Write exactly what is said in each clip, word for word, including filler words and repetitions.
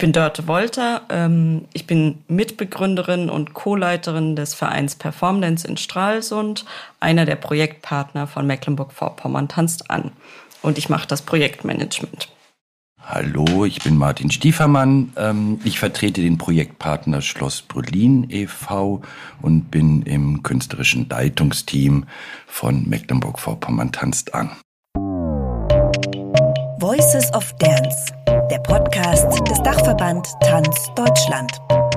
Ich bin Dörte Wolter. Ähm, ich bin Mitbegründerin und Co-Leiterin des Vereins Performdance in Stralsund, einer der Projektpartner von Mecklenburg-Vorpommern tanzt an. Und ich mache das Projektmanagement. Hallo, ich bin Martin Stiefermann. Ich vertrete den Projektpartner Schloss Brülin e V und bin im künstlerischen Leitungsteam von Mecklenburg-Vorpommern tanzt an. Voices of Dance, der Podcast des Dachverband Tanz Deutschland.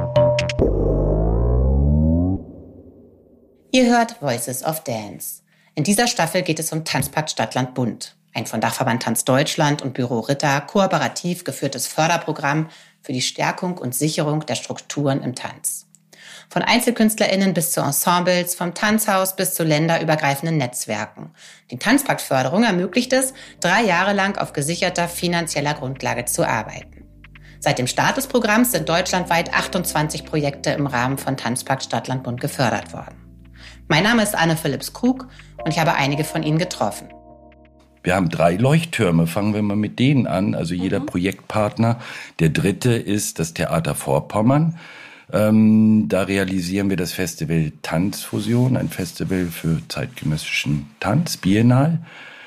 Ihr hört Voices of Dance. In dieser Staffel geht es um Tanzpakt Stadtland Bund. Ein von Dachverband Tanz Deutschland und Büro Ritter kooperativ geführtes Förderprogramm für die Stärkung und Sicherung der Strukturen im Tanz. Von EinzelkünstlerInnen bis zu Ensembles, vom Tanzhaus bis zu länderübergreifenden Netzwerken. Die Tanzpaktförderung ermöglicht es, drei Jahre lang auf gesicherter finanzieller Grundlage zu arbeiten. Seit dem Start des Programms sind deutschlandweit achtundzwanzig Projekte im Rahmen von Tanzpakt Stadtland Bund gefördert worden. Mein Name ist Anne Philipps-Krug und ich habe einige von Ihnen getroffen. Wir haben drei Leuchttürme, fangen wir mal mit denen an, also jeder mhm. Projektpartner. Der dritte ist das Theater Vorpommern. Ähm, da realisieren wir das Festival Tanzfusion, ein Festival für zeitgenössischen Tanz, Biennal.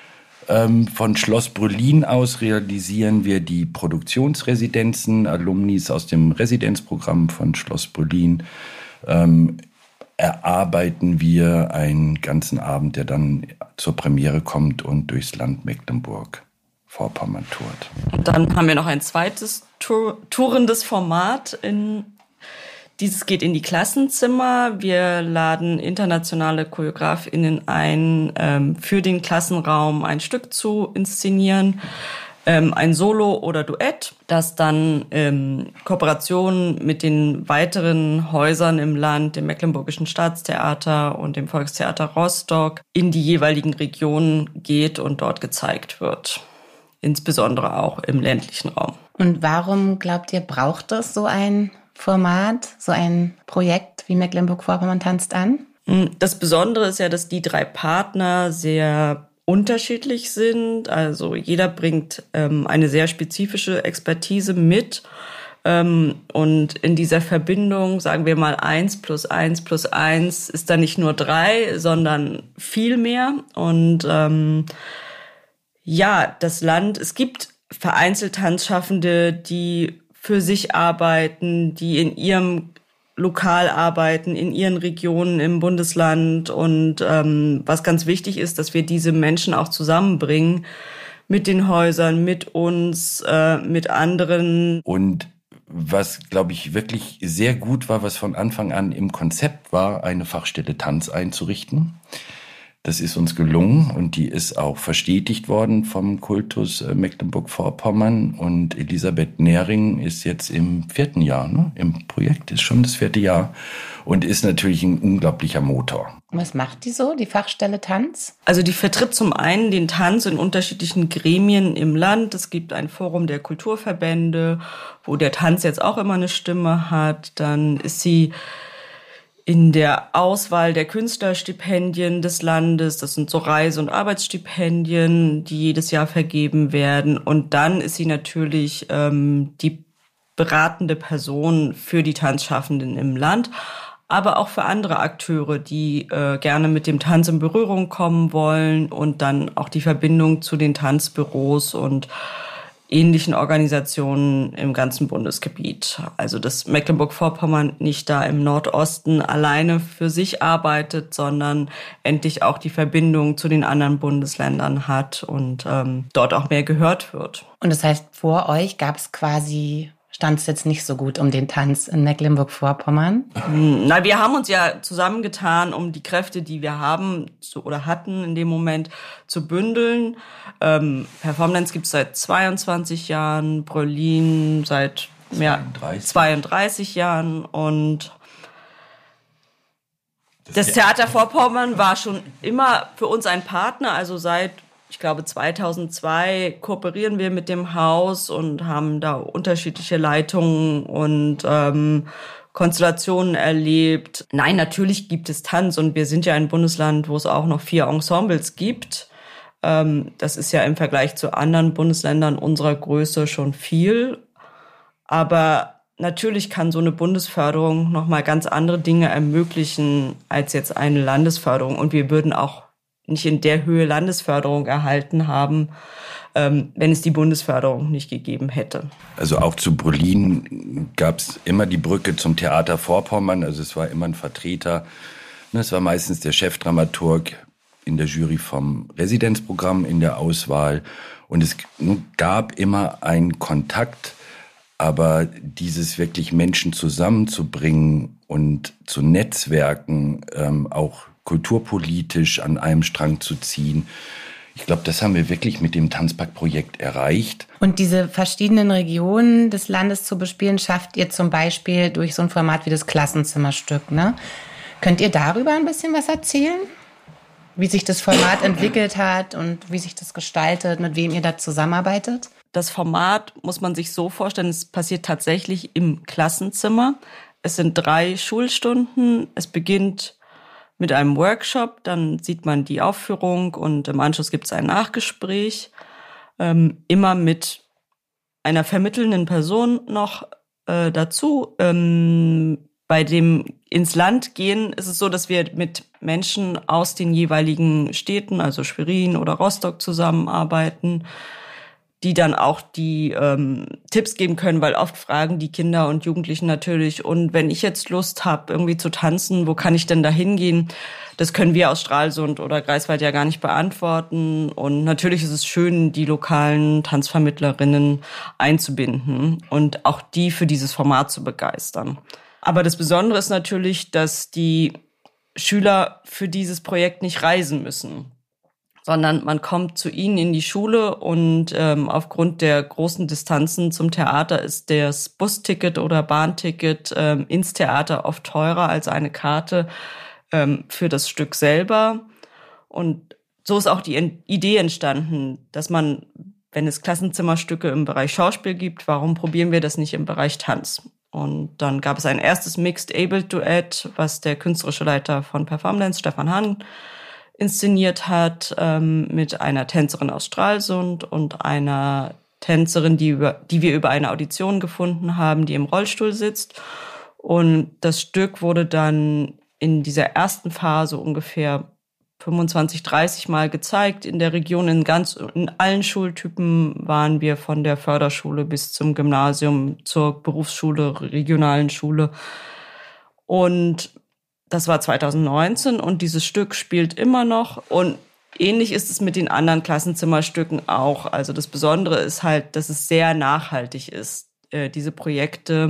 Ähm, von Schloss Brülin aus realisieren wir die Produktionsresidenzen, Alumnis aus dem Residenzprogramm von Schloss Brülin. Ähm, erarbeiten wir einen ganzen Abend, der dann zur Premiere kommt und durchs Land Mecklenburg-Vorpommern tourt. Und dann haben wir noch ein zweites Tour- tourendes Format. In, dieses geht in die Klassenzimmer. Wir laden internationale ChoreografInnen ein, ähm, für den Klassenraum ein Stück zu inszenieren. Ähm, ein Solo oder Duett, das dann ähm, Kooperationen mit den weiteren Häusern im Land, dem Mecklenburgischen Staatstheater und dem Volkstheater Rostock, in die jeweiligen Regionen geht und dort gezeigt wird. Insbesondere auch im ländlichen Raum. Und warum, glaubt ihr, braucht es so ein Format, so ein Projekt wie Mecklenburg-Vorpommern tanzt an? Das Besondere ist ja, dass die drei Partner sehr unterschiedlich sind. Also jeder bringt ähm, eine sehr spezifische Expertise mit. Ähm, und in dieser Verbindung, sagen wir mal, eins plus eins plus eins ist dann nicht nur drei, sondern viel mehr. Und ähm, ja, das Land, es gibt vereinzelt Tanzschaffende, die für sich arbeiten, die in ihrem lokal arbeiten, in ihren Regionen im Bundesland. Und ähm, was ganz wichtig ist, dass wir diese Menschen auch zusammenbringen mit den Häusern, mit uns, äh, mit anderen. Und was, glaube ich, wirklich sehr gut war, was von Anfang an im Konzept war, eine Fachstelle Tanz einzurichten. Das ist uns gelungen und die ist auch verstetigt worden vom Kultus Mecklenburg-Vorpommern. Und Elisabeth Nehring ist jetzt im vierten Jahr, ne? Im Projekt ist schon das vierte Jahr und ist natürlich ein unglaublicher Motor. Was macht die so, die Fachstelle Tanz? Also die vertritt zum einen den Tanz in unterschiedlichen Gremien im Land. Es gibt ein Forum der Kulturverbände, wo der Tanz jetzt auch immer eine Stimme hat. Dann ist sie in der Auswahl der Künstlerstipendien des Landes. Das sind so Reise- und Arbeitsstipendien, die jedes Jahr vergeben werden. Und dann ist sie natürlich ähm, die beratende Person für die Tanzschaffenden im Land, aber auch für andere Akteure, die äh, gerne mit dem Tanz in Berührung kommen wollen und dann auch die Verbindung zu den Tanzbüros und ähnlichen Organisationen im ganzen Bundesgebiet. Also dass Mecklenburg-Vorpommern nicht da im Nordosten alleine für sich arbeitet, sondern endlich auch die Verbindung zu den anderen Bundesländern hat und ähm, dort auch mehr gehört wird. Und das heißt, vor euch gab es quasi, stand es jetzt nicht so gut um den Tanz in Mecklenburg-Vorpommern? Na, wir haben uns ja zusammengetan, um die Kräfte, die wir haben zu, oder hatten in dem Moment, zu bündeln. Ähm, Performdance gibt es seit zweiundzwanzig Jahren, Brülin seit mehr zweiunddreißig. zweiunddreißig Jahren und das, das Theater Vorpommern war schon immer für uns ein Partner, also seit ich glaube, zweitausendzwei kooperieren wir mit dem Haus und haben da unterschiedliche Leitungen und ähm, Konstellationen erlebt. Nein, natürlich gibt es Tanz und wir sind ja ein Bundesland, wo es auch noch vier Ensembles gibt. Ähm, das ist ja im Vergleich zu anderen Bundesländern unserer Größe schon viel. Aber natürlich kann so eine Bundesförderung nochmal ganz andere Dinge ermöglichen als jetzt eine Landesförderung. Und wir würden auch nicht in der Höhe Landesförderung erhalten haben, ähm, wenn es die Bundesförderung nicht gegeben hätte. Also auch zu Berlin gab es immer die Brücke zum Theater Vorpommern. Also es war immer ein Vertreter. Es war meistens der Chefdramaturg in der Jury vom Residenzprogramm in der Auswahl. Und es gab immer einen Kontakt. Aber dieses wirklich Menschen zusammenzubringen und zu netzwerken, ähm, auch kulturpolitisch an einem Strang zu ziehen, ich glaube, das haben wir wirklich mit dem Tanzpakt-Projekt erreicht. Und diese verschiedenen Regionen des Landes zu bespielen, schafft ihr zum Beispiel durch so ein Format wie das Klassenzimmerstück, ne? Könnt ihr darüber ein bisschen was erzählen? Wie sich das Format entwickelt hat und wie sich das gestaltet, mit wem ihr da zusammenarbeitet? Das Format muss man sich so vorstellen, es passiert tatsächlich im Klassenzimmer. Es sind drei Schulstunden. Es beginnt mit einem Workshop, dann sieht man die Aufführung und im Anschluss gibt es ein Nachgespräch. Ähm, immer mit einer vermittelnden Person noch äh, dazu. Ähm, bei dem ins Land gehen ist es so, dass wir mit Menschen aus den jeweiligen Städten, also Schwerin oder Rostock, zusammenarbeiten, die dann auch die ähm, Tipps geben können, weil oft fragen die Kinder und Jugendlichen natürlich, und wenn ich jetzt Lust habe, irgendwie zu tanzen, wo kann ich denn da hingehen? Das können wir aus Stralsund oder Greifswald ja gar nicht beantworten. Und natürlich ist es schön, die lokalen Tanzvermittlerinnen einzubinden und auch die für dieses Format zu begeistern. Aber das Besondere ist natürlich, dass die Schüler für dieses Projekt nicht reisen müssen, sondern man kommt zu ihnen in die Schule und ähm, aufgrund der großen Distanzen zum Theater ist das Busticket oder Bahnticket ähm, ins Theater oft teurer als eine Karte ähm, für das Stück selber. Und so ist auch die Idee entstanden, dass man, wenn es Klassenzimmerstücke im Bereich Schauspiel gibt, warum probieren wir das nicht im Bereich Tanz? Und dann gab es ein erstes Mixed-Able-Duett, was der künstlerische Leiter von Performdance, Stefan Hahn, inszeniert hat, ähm, mit einer Tänzerin aus Stralsund und einer Tänzerin, die, über, die wir über eine Audition gefunden haben, die im Rollstuhl sitzt. Und das Stück wurde dann in dieser ersten Phase ungefähr fünfundzwanzig, dreißig Mal gezeigt. In der Region, in ganz, in allen Schultypen waren wir von der Förderschule bis zum Gymnasium, zur Berufsschule, regionalen Schule. Und das war zweitausendneunzehn und dieses Stück spielt immer noch. Und ähnlich ist es mit den anderen Klassenzimmerstücken auch. Also das Besondere ist halt, dass es sehr nachhaltig ist. Äh, diese Projekte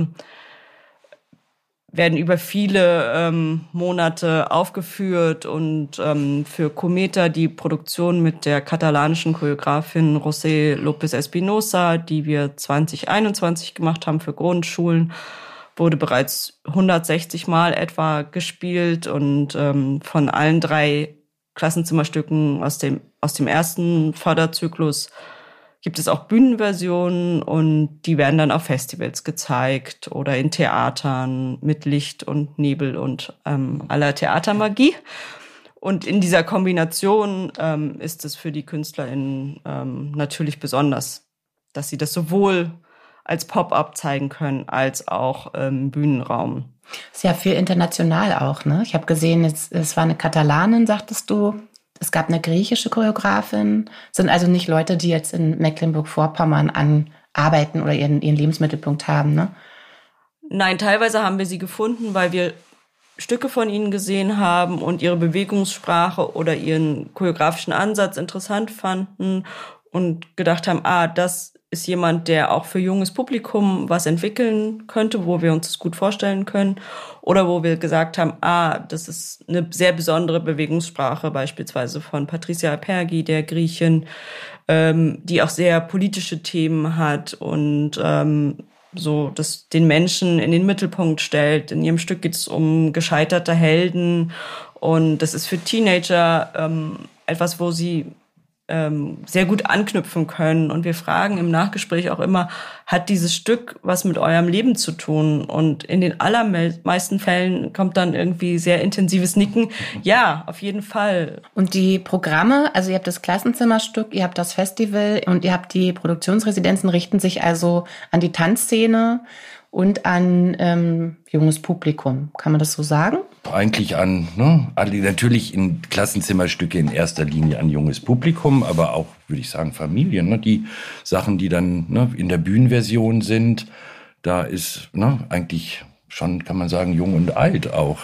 werden über viele ähm, Monate aufgeführt und ähm, für Cometa die Produktion mit der katalanischen Choreografin José López Espinosa, die wir zwanzig einundzwanzig gemacht haben für Grundschulen, wurde bereits hundertsechzig Mal etwa gespielt und ähm, von allen drei Klassenzimmerstücken aus dem, aus dem ersten Förderzyklus gibt es auch Bühnenversionen und die werden dann auf Festivals gezeigt oder in Theatern mit Licht und Nebel und ähm, aller Theatermagie. Und in dieser Kombination ähm, ist es für die KünstlerInnen ähm, natürlich besonders, dass sie das sowohl als Pop-up zeigen können, als auch ähm, Bühnenraum. Ist ja viel international auch, ne? Ich habe gesehen, es, es war eine Katalanin, sagtest du. Es gab eine griechische Choreografin. Es sind also nicht Leute, die jetzt in Mecklenburg-Vorpommern an arbeiten oder ihren, ihren Lebensmittelpunkt haben, ne? Nein, teilweise haben wir sie gefunden, weil wir Stücke von ihnen gesehen haben und ihre Bewegungssprache oder ihren choreografischen Ansatz interessant fanden und gedacht haben, ah, das ist jemand, der auch für junges Publikum was entwickeln könnte, wo wir uns das gut vorstellen können. Oder wo wir gesagt haben, ah, das ist eine sehr besondere Bewegungssprache, beispielsweise von Patricia Apergi, der Griechin, ähm, die auch sehr politische Themen hat und ähm, so das den Menschen in den Mittelpunkt stellt. In ihrem Stück geht es um gescheiterte Helden und das ist für Teenager ähm, etwas, wo sie ähm, sehr gut anknüpfen können. Und wir fragen im Nachgespräch auch immer, hat dieses Stück was mit eurem Leben zu tun? Und in den allermeisten Fällen kommt dann irgendwie sehr intensives Nicken. Ja, auf jeden Fall. Und die Programme, also ihr habt das Klassenzimmerstück, ihr habt das Festival und ihr habt die Produktionsresidenzen, richten sich also an die Tanzszene und an ähm, junges Publikum. Kann man das so sagen? Eigentlich an, ne, natürlich in Klassenzimmerstücke in erster Linie an junges Publikum, aber auch, würde ich sagen, Familien. Ne, die Sachen, die dann ne, in der Bühnenversion sind, da ist ne, eigentlich schon, kann man sagen, jung und alt auch.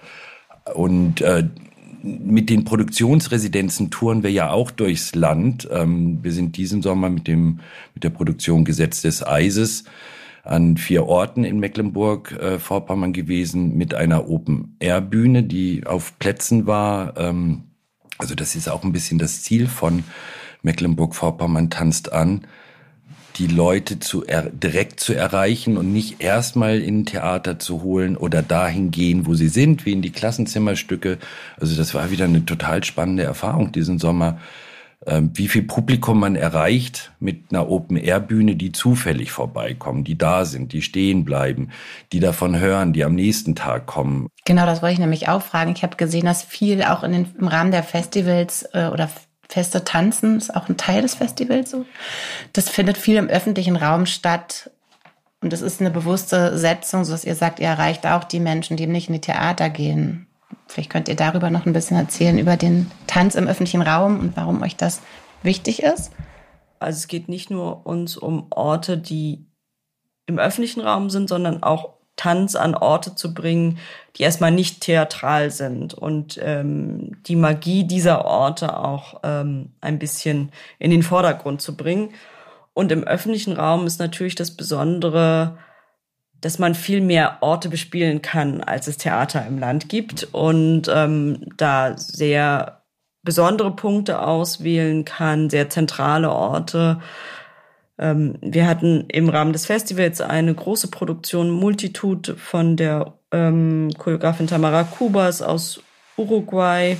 Und äh, mit den Produktionsresidenzen touren wir ja auch durchs Land. Ähm, wir sind diesen Sommer mit dem mit der Produktion Gesetz des Eises an vier Orten in Mecklenburg-Vorpommern äh, gewesen mit einer Open-Air-Bühne, die auf Plätzen war. Ähm, also das ist auch ein bisschen das Ziel von Mecklenburg-Vorpommern tanzt an, die Leute zu er- direkt zu erreichen und nicht erstmal in ein Theater zu holen oder dahin gehen, wo sie sind, wie in die Klassenzimmerstücke. Also das war wieder eine total spannende Erfahrung diesen Sommer. Wie viel Publikum man erreicht mit einer Open-Air-Bühne, die zufällig vorbeikommen, die da sind, die stehen bleiben, die davon hören, die am nächsten Tag kommen. Genau, das wollte ich nämlich auch fragen. Ich habe gesehen, dass viel auch in den, im Rahmen der Festivals äh, oder Feste tanzen, ist auch ein Teil des Festivals so. Das findet viel im öffentlichen Raum statt und das ist eine bewusste Setzung, sodass ihr sagt, ihr erreicht auch die Menschen, die nicht in die Theater gehen. Vielleicht könnt ihr darüber noch ein bisschen erzählen, über den Tanz im öffentlichen Raum und warum euch das wichtig ist. Also es geht nicht nur uns um Orte, die im öffentlichen Raum sind, sondern auch Tanz an Orte zu bringen, die erstmal nicht theatral sind und ähm, die Magie dieser Orte auch ähm, ein bisschen in den Vordergrund zu bringen. Und im öffentlichen Raum ist natürlich das Besondere, dass man viel mehr Orte bespielen kann, als es Theater im Land gibt und ähm, da sehr besondere Punkte auswählen kann, sehr zentrale Orte. Ähm, wir hatten im Rahmen des Festivals eine große Produktion Multitude von der ähm, Choreografin Tamara Cubas aus Uruguay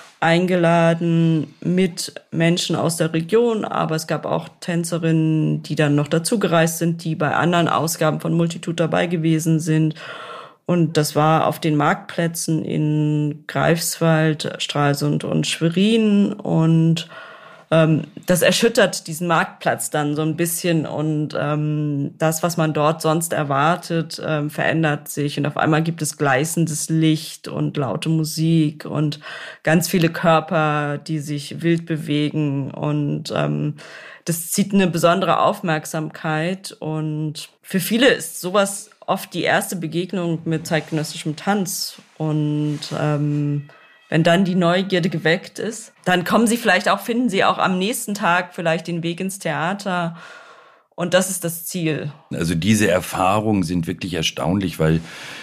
eingeladen mit Menschen aus der Region, aber es gab auch Tänzerinnen, die dann noch dazugereist sind, die bei anderen Ausgaben von Multitude dabei gewesen sind. Und das war auf den Marktplätzen in Greifswald, Stralsund und Schwerin. Und ähm, das erschüttert diesen Marktplatz dann so ein bisschen. Und ähm, das, was man dort sonst erwartet, ähm, verändert sich. Und auf einmal gibt es gleißendes Licht und laute Musik und ganz viele Körper, die sich wild bewegen. Und ähm, das zieht eine besondere Aufmerksamkeit. Und für viele ist sowas oft die erste Begegnung mit zeitgenössischem Tanz. Und ähm, wenn dann die Neugierde geweckt ist, dann kommen sie vielleicht auch, finden sie auch am nächsten Tag vielleicht den Weg ins Theater. Und das ist das Ziel. Also diese Erfahrungen sind wirklich erstaunlich, weil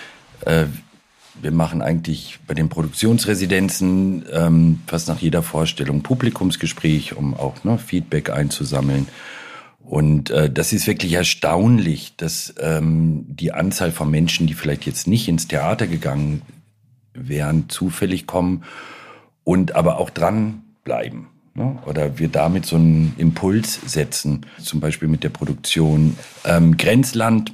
äh, wir machen eigentlich bei den Produktionsresidenzen ähm, fast nach jeder Vorstellung Publikumsgespräch, um auch ne, Feedback einzusammeln. Und äh, das ist wirklich erstaunlich, dass ähm, die Anzahl von Menschen, die vielleicht jetzt nicht ins Theater gegangen wären, zufällig kommen und aber auch dranbleiben. Ne? Oder wir damit so einen Impuls setzen, zum Beispiel mit der Produktion ähm, Grenzland.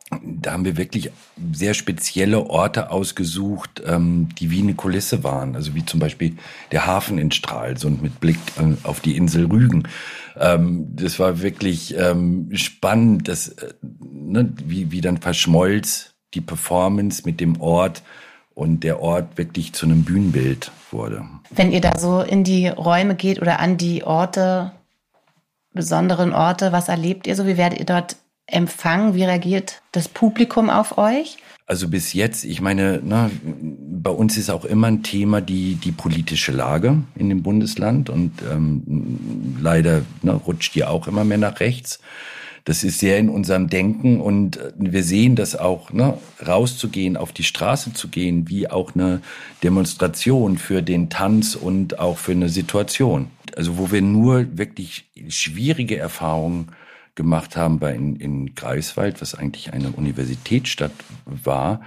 Da haben wir wirklich sehr spezielle Orte ausgesucht, ähm, die wie eine Kulisse waren. Also wie zum Beispiel der Hafen in Stralsund mit Blick äh, auf die Insel Rügen. Ähm, das war wirklich ähm, spannend, dass, äh, ne, wie, wie dann verschmolz die Performance mit dem Ort und der Ort wirklich zu einem Bühnenbild wurde. Wenn ihr da so in die Räume geht oder an die Orte, besonderen Orte, was erlebt ihr so? Wie werdet ihr dort empfangen? Wie reagiert das Publikum auf euch? Also bis jetzt, ich meine, na, bei uns ist auch immer ein Thema die die politische Lage in dem Bundesland und ähm, leider na, rutscht die auch immer mehr nach rechts. Das ist sehr in unserem Denken und wir sehen das auch, ne, rauszugehen, auf die Straße zu gehen, wie auch eine Demonstration für den Tanz und auch für eine Situation. Also wo wir nur wirklich schwierige Erfahrungen gemacht haben bei in, in Greifswald, was eigentlich eine Universitätsstadt war,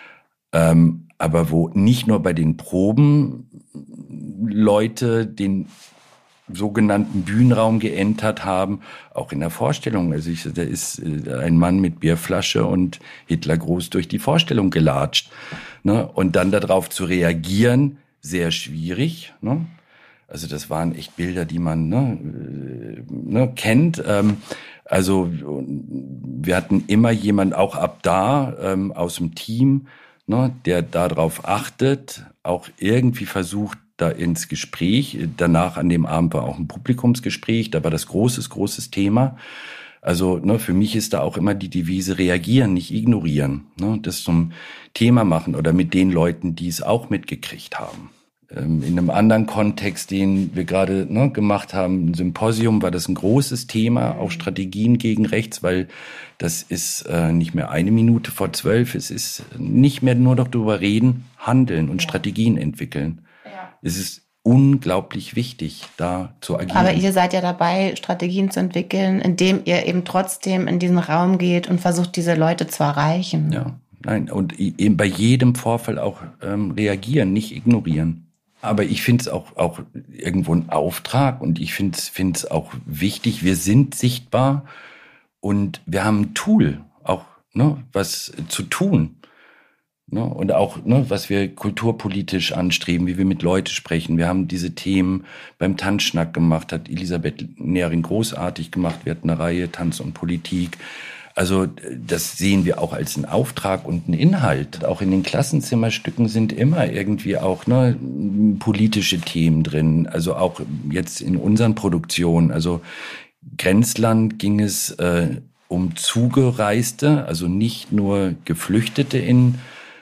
ähm, aber wo nicht nur bei den Proben Leute den sogenannten Bühnenraum geentert haben, auch in der Vorstellung. Also ich, da ist ein Mann mit Bierflasche und Hitler groß durch die Vorstellung gelatscht. Ne? Und dann darauf zu reagieren, sehr schwierig. Ne? Also das waren echt Bilder, die man ne, ne, kennt. Ähm, also wir hatten immer jemand auch ab da ähm, aus dem Team, ne, der darauf achtet, auch irgendwie versucht, da ins Gespräch. Danach an dem Abend war auch ein Publikumsgespräch, da war das großes, großes Thema. Also ne, für mich ist da auch immer die Devise reagieren, nicht ignorieren. Ne, das zum Thema machen oder mit den Leuten, die es auch mitgekriegt haben. Ähm, in einem anderen Kontext, den wir gerade ne, gemacht haben, ein Symposium, war das ein großes Thema, auch Strategien gegen rechts, weil das ist äh, nicht mehr eine Minute vor zwölf, es ist nicht mehr nur noch darüber reden, handeln und ja. Strategien entwickeln. Es ist unglaublich wichtig, da zu agieren. Aber ihr seid ja dabei, Strategien zu entwickeln, indem ihr eben trotzdem in diesen Raum geht und versucht, diese Leute zu erreichen. Ja, nein, und eben bei jedem Vorfall auch ähm, reagieren, nicht ignorieren. Aber ich finde es auch, auch irgendwo ein Auftrag und ich finde es auch wichtig, wir sind sichtbar und wir haben ein Tool, auch ne, was zu tun. Ne, und auch, ne, was wir kulturpolitisch anstreben, wie wir mit Leuten sprechen. Wir haben diese Themen beim Tanzschnack gemacht, hat Elisabeth Nehring großartig gemacht. Wir hatten eine Reihe Tanz und Politik. Also das sehen wir auch als einen Auftrag und einen Inhalt. Auch in den Klassenzimmerstücken sind immer irgendwie auch ne, politische Themen drin. Also auch jetzt in unseren Produktionen. Also Grenzland ging es äh, um Zugereiste, also nicht nur Geflüchtete in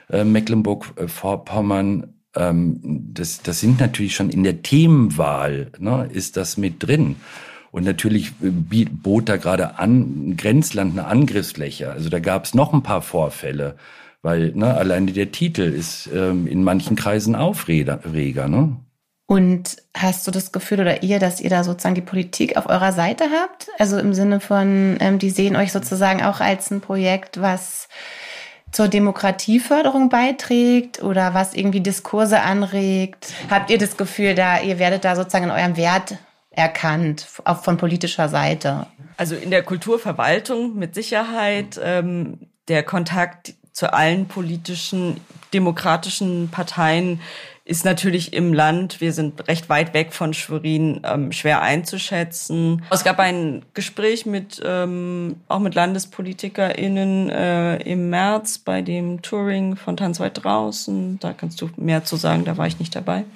Mecklenburg-Vorpommern, ähm, das, das sind natürlich schon in der Themenwahl, ne, ist das mit drin. Und natürlich bot da gerade an Grenzland eine Angriffsfläche. Also da gab es noch ein paar Vorfälle, weil ne, alleine der Titel ist ähm, in manchen Kreisen Aufreger. Ne? Und hast du das Gefühl oder ihr, dass ihr da sozusagen die Politik auf eurer Seite habt? Also im Sinne von, ähm, die sehen euch sozusagen auch als ein Projekt, was zur Demokratieförderung beiträgt oder was irgendwie Diskurse anregt? Habt ihr das Gefühl, da ihr werdet da sozusagen in eurem Wert erkannt, auch von politischer Seite? Also in der Kulturverwaltung mit Sicherheit. Ähm, der Kontakt zu allen politischen, demokratischen Parteien ist natürlich im Land, wir sind recht weit weg von Schwerin, ähm, schwer einzuschätzen. Es gab ein Gespräch mit ähm, auch mit LandespolitikerInnen äh, im März bei dem Touring von Tanz weit draußen. Da kannst du mehr zu sagen, da war ich nicht dabei.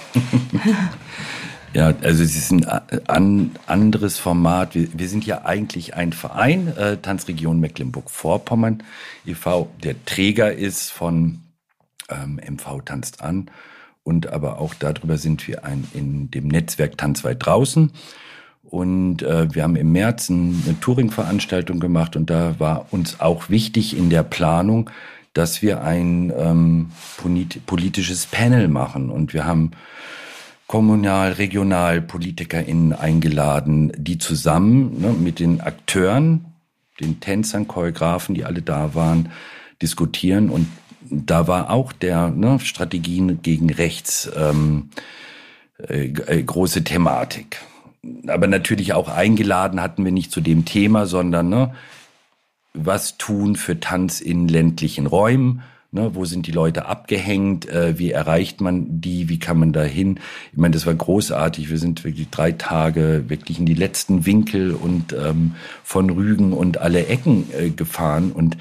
Ja, also es ist ein an, anderes Format. Wir, wir sind ja eigentlich ein Verein, äh, Tanzregion Mecklenburg-Vorpommern e V, der Träger ist von ähm, M V Tanzt an. Und aber auch darüber sind wir ein, in dem Netzwerk Tanz weit draußen. Und äh, wir haben im März eine Touring-Veranstaltung gemacht. Und da war uns auch wichtig in der Planung, dass wir ein ähm, polit- politisches Panel machen. Und wir haben kommunal-, regional PolitikerInnen eingeladen, die zusammen ne, mit den Akteuren, den Tänzern, Choreografen, die alle da waren, diskutieren. Und da war auch der ne, Strategien gegen rechts ähm, äh, große Thematik. Aber natürlich auch eingeladen hatten wir nicht zu dem Thema, sondern ne, was tun für Tanz in ländlichen Räumen? Ne, wo sind die Leute abgehängt? Äh, wie erreicht man die? Wie kann man da hin? Ich meine, das war großartig. Wir sind wirklich drei Tage wirklich in die letzten Winkel und ähm, von Rügen und alle Ecken äh, gefahren. Und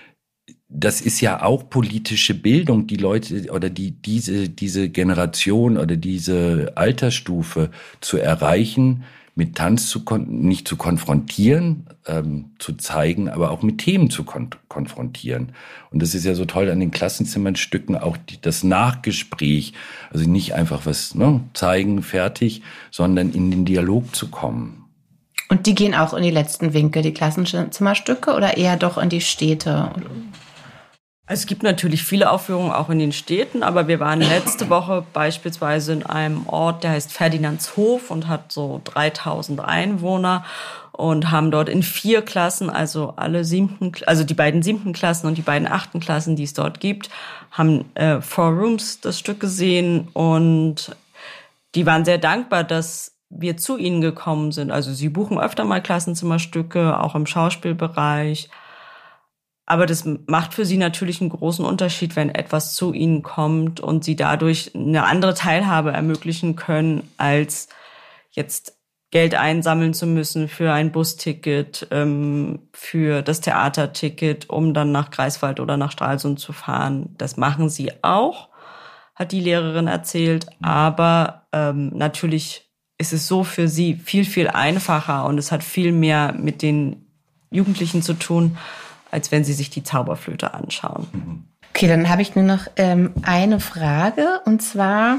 das ist ja auch politische Bildung, die Leute oder die diese diese Generation oder diese Altersstufe zu erreichen, mit Tanz zu kon- nicht zu konfrontieren, ähm, zu zeigen, aber auch mit Themen zu kon- konfrontieren. Und das ist ja so toll an den Klassenzimmernstücken, auch die, das Nachgespräch, also nicht einfach was ne, zeigen, fertig, sondern in den Dialog zu kommen. Und die gehen auch in die letzten Winkel, die Klassenzimmerstücke, oder eher doch in die Städte? Also es gibt natürlich viele Aufführungen auch in den Städten, aber wir waren letzte Woche beispielsweise in einem Ort, der heißt Ferdinandshof und hat so dreitausend Einwohner und haben dort in vier Klassen, also alle siebten, also die beiden siebten Klassen und die beiden achten Klassen, die es dort gibt, haben äh, Four Rooms das Stück gesehen und die waren sehr dankbar, dass wir zu ihnen gekommen sind. Also sie buchen öfter mal Klassenzimmerstücke, auch im Schauspielbereich. Aber das macht für sie natürlich einen großen Unterschied, wenn etwas zu ihnen kommt und sie dadurch eine andere Teilhabe ermöglichen können, als jetzt Geld einsammeln zu müssen für ein Busticket, ähm, für das Theaterticket, um dann nach Greifswald oder nach Stralsund zu fahren. Das machen sie auch, hat die Lehrerin erzählt. Aber ähm, natürlich ist es so für sie viel, viel einfacher und es hat viel mehr mit den Jugendlichen zu tun, als wenn sie sich die Zauberflöte anschauen. Okay, dann habe ich nur noch ähm, eine Frage, und zwar,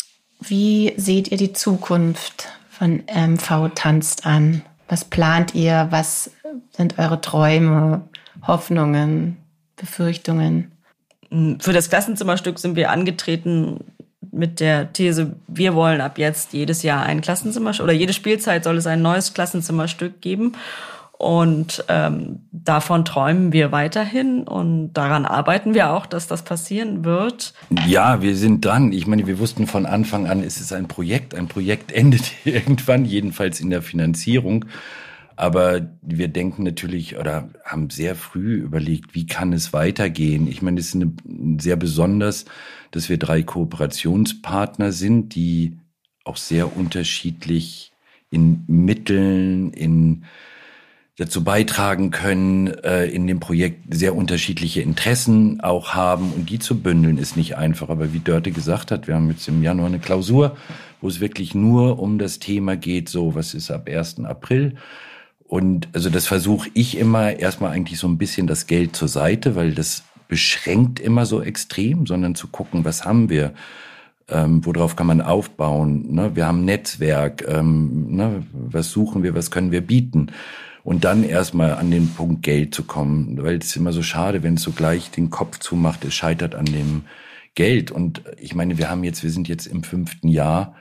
wie seht ihr die Zukunft von M V Tanzt an? Was plant ihr? Was sind eure Träume, Hoffnungen, Befürchtungen? Für das Klassenzimmerstück sind wir angetreten mit der These, wir wollen ab jetzt jedes Jahr ein Klassenzimmerstück, oder jede Spielzeit soll es ein neues Klassenzimmerstück geben. Und ähm, davon träumen wir weiterhin und daran arbeiten wir auch, dass das passieren wird. Ja, wir sind dran. Ich meine, wir wussten von Anfang an, es ist ein Projekt. Ein Projekt endet irgendwann, jedenfalls in der Finanzierung. Aber wir denken natürlich oder haben sehr früh überlegt, wie kann es weitergehen. Ich meine, es ist eine, sehr besonders, dass wir drei Kooperationspartner sind, die auch sehr unterschiedlich in Mitteln, in dazu beitragen können, äh, in dem Projekt sehr unterschiedliche Interessen auch haben. Und die zu bündeln ist nicht einfach. Aber wie Dörte gesagt hat, wir haben jetzt im Januar eine Klausur, wo es wirklich nur um das Thema geht, so was ist ab ersten April. Und also das versuche ich immer erstmal eigentlich so ein bisschen das Geld zur Seite, weil das beschränkt immer so extrem, sondern zu gucken, was haben wir, ähm, worauf kann man aufbauen. Ne? Wir haben ein Netzwerk, ähm, ne? Was suchen wir, was können wir bieten? Und dann erstmal an den Punkt Geld zu kommen, weil es ist immer so schade, wenn es so gleich den Kopf zumacht, es scheitert an dem Geld. Und ich meine, wir haben jetzt, wir sind jetzt im fünften Jahr,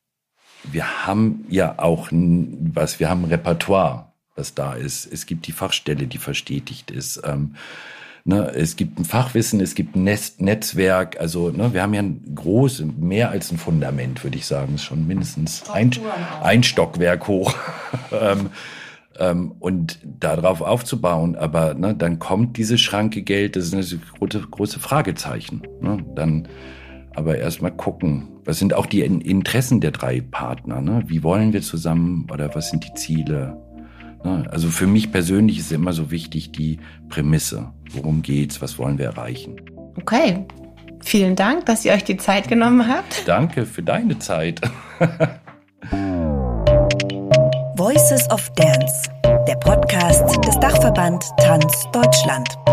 wir haben ja auch was, wir haben ein Repertoire, was da ist. Es gibt die Fachstelle, die verstetigt ist. Ähm, ne, es gibt ein Fachwissen, es gibt ein Netz, Netzwerk. Also ne, wir haben ja ein groß, mehr als ein Fundament, würde ich sagen, ist schon mindestens ein, ein Stockwerk hoch. ähm, Ähm, und darauf aufzubauen, aber ne, dann kommt diese Schranke Geld, das ist eine große, große Fragezeichen. Ne? Dann aber erstmal gucken, was sind auch die Interessen der drei Partner? Ne? Wie wollen wir zusammen oder was sind die Ziele? Ne? Also für mich persönlich ist immer so wichtig die Prämisse. Worum geht's? Was wollen wir erreichen? Okay, vielen Dank, dass ihr euch die Zeit genommen habt. Danke für deine Zeit. Voices of Dance, der Podcast des Dachverband Tanz Deutschland.